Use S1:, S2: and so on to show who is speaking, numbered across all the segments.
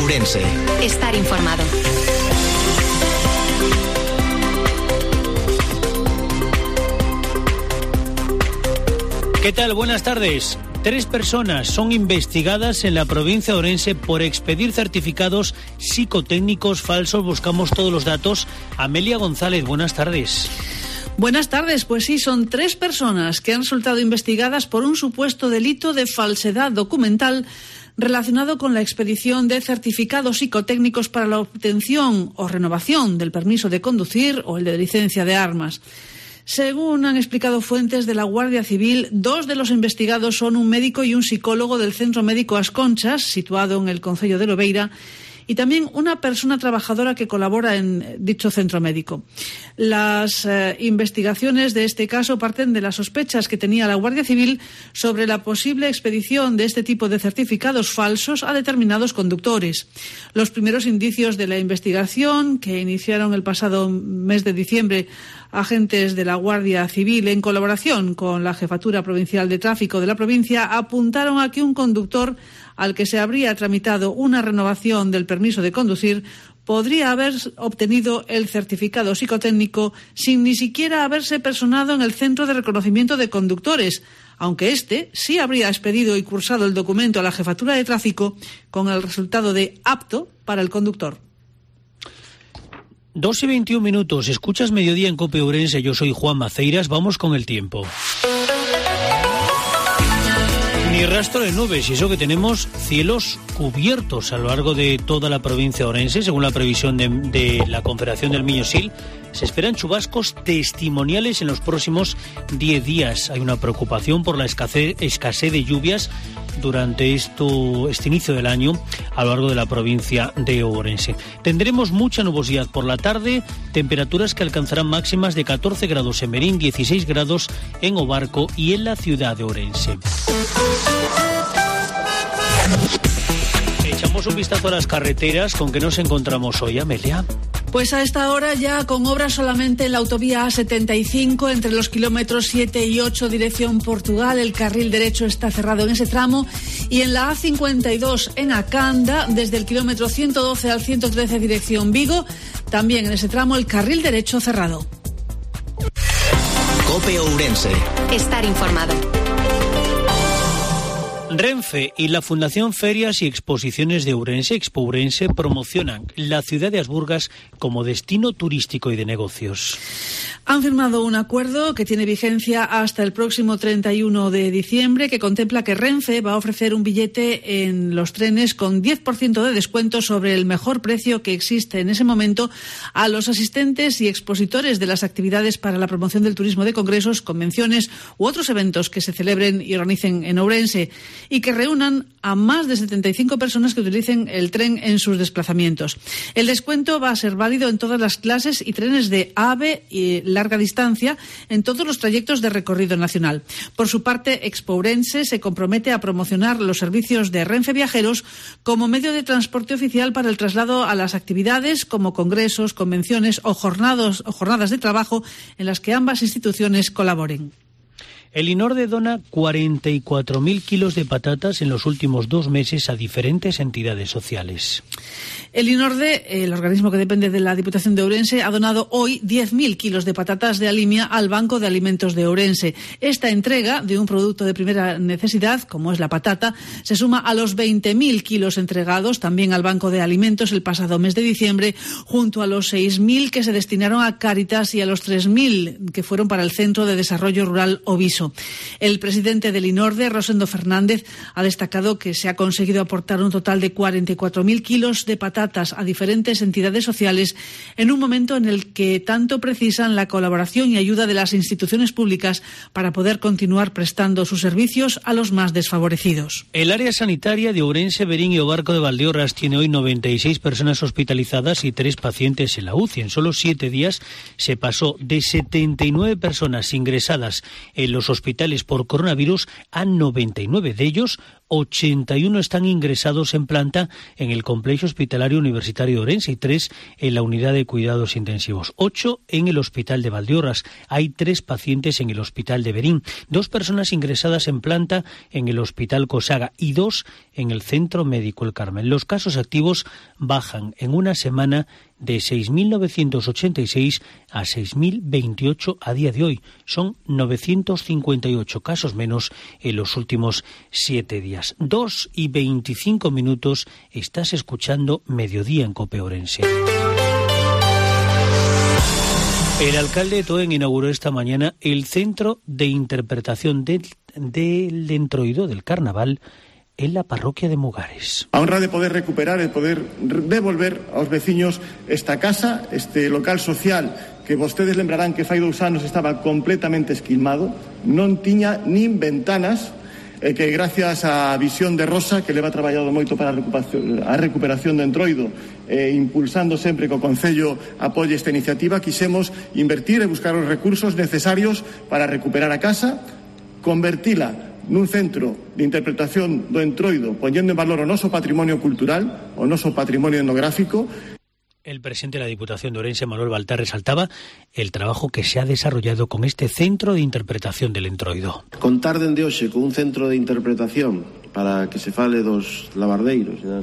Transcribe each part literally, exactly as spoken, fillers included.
S1: Ourense.
S2: Estar informado.
S3: ¿Qué tal? Buenas tardes. Tres personas son investigadas en la provincia de Ourense por expedir certificados psicotécnicos falsos. Buscamos todos los datos. Amelia González, buenas tardes.
S4: Buenas tardes. Pues sí, son tres personas que han resultado investigadas por un supuesto delito de falsedad documental relacionado con la expedición de certificados psicotécnicos para la obtención o renovación del permiso de conducir o el de licencia de armas. Según han explicado fuentes de la Guardia Civil, dos de los investigados son un médico y un psicólogo del Centro Médico As Conchas, situado en el concello de Lobeira, y también una persona trabajadora que colabora en dicho centro médico. Las eh, investigaciones de este caso parten de las sospechas que tenía la Guardia Civil sobre la posible expedición de este tipo de certificados falsos a determinados conductores. Los primeros indicios de la investigación, que iniciaron el pasado mes de diciembre agentes de la Guardia Civil en colaboración con la Jefatura Provincial de Tráfico de la provincia, apuntaron a que un conductor al que se habría tramitado una renovación del permiso de conducir podría haber obtenido el certificado psicotécnico sin ni siquiera haberse personado en el Centro de Reconocimiento de Conductores, aunque éste sí habría expedido y cursado el documento a la Jefatura de Tráfico con el resultado de apto para el conductor.
S3: Dos y veintiún minutos. Escuchas Mediodía en COPE Ourense. Yo soy Juan Maceiras. Vamos con el tiempo. Ni rastro de nubes, y eso que tenemos cielos cubiertos a lo largo de toda la provincia de Ourense. Según la previsión de, de la Confederación del Miño-Sil, se esperan chubascos testimoniales en los próximos diez días. Hay una preocupación por la escasez, escasez de lluvias durante esto, este inicio del año a lo largo de la provincia de Ourense. Tendremos mucha nubosidad por la tarde, temperaturas que alcanzarán máximas de catorce grados en Merín, dieciséis grados en Obarco y en la ciudad de Ourense. Echamos un vistazo a las carreteras. ¿Con qué nos encontramos hoy, Amelia?
S4: Pues a esta hora ya con obras solamente en la autovía A setenta y cinco entre los kilómetros siete y ocho dirección Portugal. El carril derecho está cerrado en ese tramo, y en la A cincuenta y dos en Acanda desde el kilómetro ciento doce al ciento trece dirección Vigo, también en ese tramo el carril derecho cerrado.
S1: COPE Ourense.
S2: Estar informado.
S3: Renfe y la Fundación Ferias y Exposiciones de Ourense, Expo Ourense, promocionan la ciudad de Asburgas como destino turístico y de negocios.
S4: Han firmado un acuerdo que tiene vigencia hasta el próximo treinta y uno de diciembre, que contempla que Renfe va a ofrecer un billete en los trenes con diez por ciento de descuento sobre el mejor precio que existe en ese momento a los asistentes y expositores de las actividades para la promoción del turismo de congresos, convenciones u otros eventos que se celebren y organicen en Ourense y que reúnan a más de setenta y cinco personas que utilicen el tren en sus desplazamientos. El descuento va a ser válido en todas las clases y trenes de AVE y larga distancia en todos los trayectos de recorrido nacional. Por su parte, Expo Ourense se compromete a promocionar los servicios de Renfe Viajeros como medio de transporte oficial para el traslado a las actividades como congresos, convenciones o jornadas, o jornadas de trabajo en las que ambas instituciones colaboren.
S3: El INORDE dona cuarenta y cuatro mil kilos de patatas en los últimos dos meses a diferentes entidades sociales.
S4: El INORDE, el organismo que depende de la Diputación de Ourense, ha donado hoy diez mil kilos de patatas de Alimia al Banco de Alimentos de Ourense. Esta entrega de un producto de primera necesidad, como es la patata, se suma a los veinte mil kilos entregados también al Banco de Alimentos el pasado mes de diciembre, junto a los seis mil que se destinaron a Cáritas y a los tres mil que fueron para el Centro de Desarrollo Rural Oviso. El presidente del INORDE, Rosendo Fernández, ha destacado que se ha conseguido aportar un total de cuarenta y cuatro mil kilos de patatas a diferentes entidades sociales en un momento en el que tanto precisan la colaboración y ayuda de las instituciones públicas para poder continuar prestando sus servicios a los más desfavorecidos.
S3: El área sanitaria de Ourense, Verín y Obarco de Valdeorras tiene hoy noventa y seis personas hospitalizadas y tres pacientes en la U C I. En solo siete días se pasó de setenta y nueve personas ingresadas en los hospitales por coronavirus a noventa y nueve de ellos ochenta y uno están ingresados en planta en el complejo hospitalario universitario de Ourense y tres en la unidad de cuidados intensivos. Ocho en el hospital de Valdeorras. Hay tres pacientes en el hospital de Berín. Dos personas ingresadas en planta en el hospital Cosaga y dos en el centro médico El Carmen. Los casos activos bajan en una semana de seis mil novecientos ochenta y seis a seis mil veintiocho a día de hoy. Son novecientos cincuenta y ocho casos menos en los últimos siete días. Dos y veinticinco minutos, estás escuchando Mediodía en COPE Ourense. El alcalde de Toen inauguró esta mañana el Centro de Interpretación del, del Entroido del Carnaval en la parroquia de Mugares.
S1: A honra de poder recuperar, de poder devolver aos veciños esta casa, este local social que vostedes lembrarán que fai dous anos estaba completamente esquilmado, non tiña nin ventanas, e que gracias á visión de Rosa, que leva traballado moito para a recuperación, a recuperación do Entroido, e impulsando sempre que o Concello apoie esta iniciativa, quixemos invertir e buscar os recursos necesarios para recuperar a casa, convertila nun centro de interpretación do Entroido, poñendo en valor o noso patrimonio cultural, o noso patrimonio etnográfico.
S3: El presidente de la Diputación de Ourense, Manuel Baltar, resaltaba el trabajo que se ha desarrollado con este centro de interpretación del Entroido.
S5: Contar dende hoxe con un centro de interpretación para que se fale dos lavardeiros e das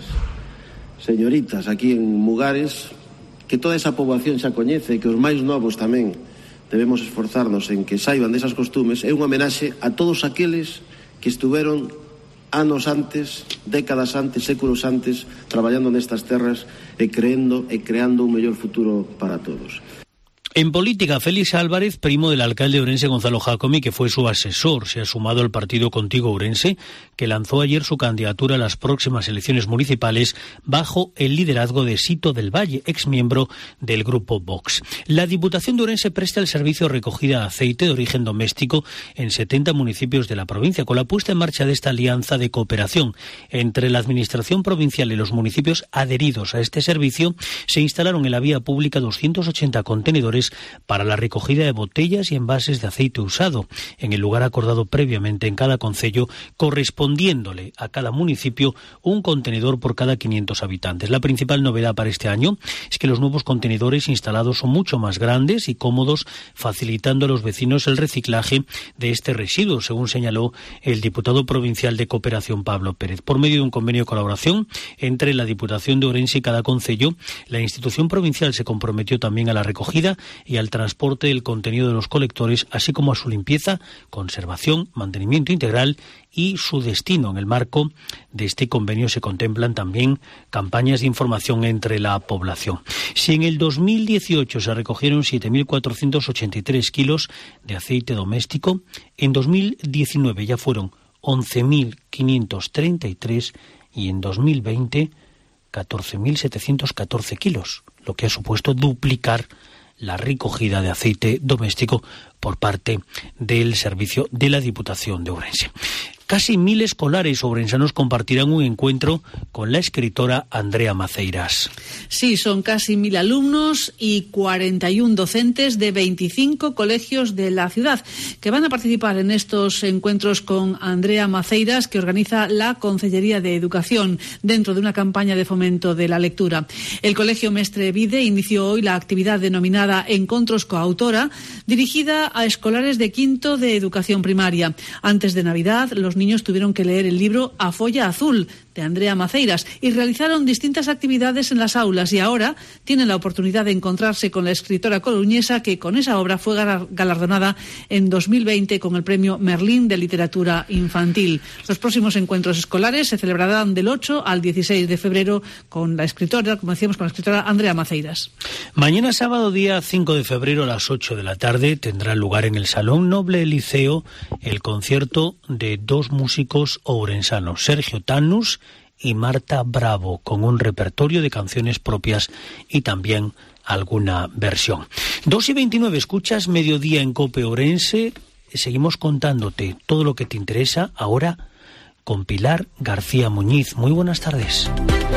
S5: señoritas aquí en Mugares, que toda esa poboación xa coñece, que os máis novos tamén debemos esforzarnos en que saiban desas costumes, é unha homenaxe a todos aqueles que estuveron anos antes, décadas antes, séculos antes, traballando nestas terras e creendo e creando un mellor futuro para todos.
S3: En política, Félix Álvarez, primo del alcalde de Ourense, Gonzalo Jácome, que fue su asesor, se ha sumado al partido Contigo Ourense, que lanzó ayer su candidatura a las próximas elecciones municipales bajo el liderazgo de Sito del Valle, exmiembro del grupo Vox. La Diputación de Ourense presta el servicio de recogida de aceite de origen doméstico en setenta municipios de la provincia, con la puesta en marcha de esta alianza de cooperación entre la Administración provincial y los municipios adheridos a este servicio. Se instalaron en la vía pública doscientos ochenta contenedores para la recogida de botellas y envases de aceite usado en el lugar acordado previamente en cada concello, correspondiéndole a cada municipio un contenedor por cada quinientos habitantes. La principal novedad para este año es que los nuevos contenedores instalados son mucho más grandes y cómodos, facilitando a los vecinos el reciclaje de este residuo, según señaló el diputado provincial de Cooperación, Pablo Pérez. Por medio de un convenio de colaboración entre la Diputación de Ourense y cada concello, la institución provincial se comprometió también a la recogida y al transporte del contenido de los colectores, así como a su limpieza, conservación, mantenimiento integral y su destino. En el marco de este convenio se contemplan también campañas de información entre la población. Si en el dos mil dieciocho se recogieron siete mil cuatrocientos ochenta y tres kilos de aceite doméstico, en dos mil diecinueve ya fueron once mil quinientos treinta y tres y en dos mil veinte catorce mil setecientos catorce kilos, lo que ha supuesto duplicar la recogida de aceite doméstico por parte del servicio de la Diputación de Ourense. Casi mil escolares ourensanos compartirán un encuentro con la escritora Andrea Maceiras.
S4: Sí, son casi mil alumnos y cuarenta y uno docentes de veinticinco colegios de la ciudad que van a participar en estos encuentros con Andrea Maceiras, que organiza la Concellería de Educación dentro de una campaña de fomento de la lectura. El Colegio Mestre Vide inició hoy la actividad denominada Encontros Coautora, dirigida a escolares de quinto de educación primaria. Antes de Navidad, los niños tuvieron que leer el libro A Folla Azul, de Andrea Maceiras, y realizaron distintas actividades en las aulas, y ahora tienen la oportunidad de encontrarse con la escritora coruñesa, que con esa obra fue galardonada en dos mil veinte con el premio Merlín de literatura infantil. Los próximos encuentros escolares se celebrarán del ocho al dieciséis de febrero con la escritora, como decíamos, con la escritora Andrea Maceiras.
S3: Mañana sábado, día cinco de febrero, a las ocho de la tarde, tendrá lugar en el Salón Noble Liceo el concierto de dos músicos ourensanos, Sergio Tannus y Marta Bravo, con un repertorio de canciones propias y también alguna versión. dos y veintinueve, escuchas Mediodía en COPE Ourense. Seguimos contándote todo lo que te interesa ahora con Pilar García Muñiz. Muy buenas tardes.